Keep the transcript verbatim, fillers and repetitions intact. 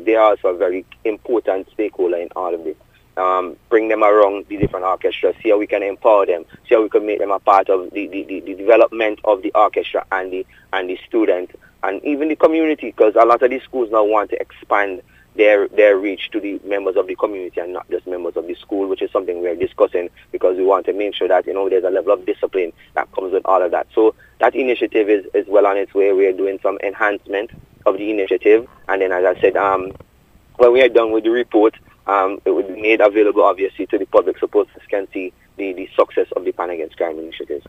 they are also a very important stakeholder in all of this. Um, bring them around the different orchestras, see how we can empower them, see how we can make them a part of the, the, the, the development of the orchestra and the and the student and even the community, because a lot of these schools now want to expand their their reach to the members of the community and not just members of the school, which is something we're discussing because we want to make sure that, you know, there's a level of discipline that comes with all of that. So that initiative is, is well on its way. We're doing some enhancement of the initiative, and then, as I said, um, when we are done with the report, um, it will be made available, obviously, to the public so persons can see the, the success of the Pan Against Crime initiative.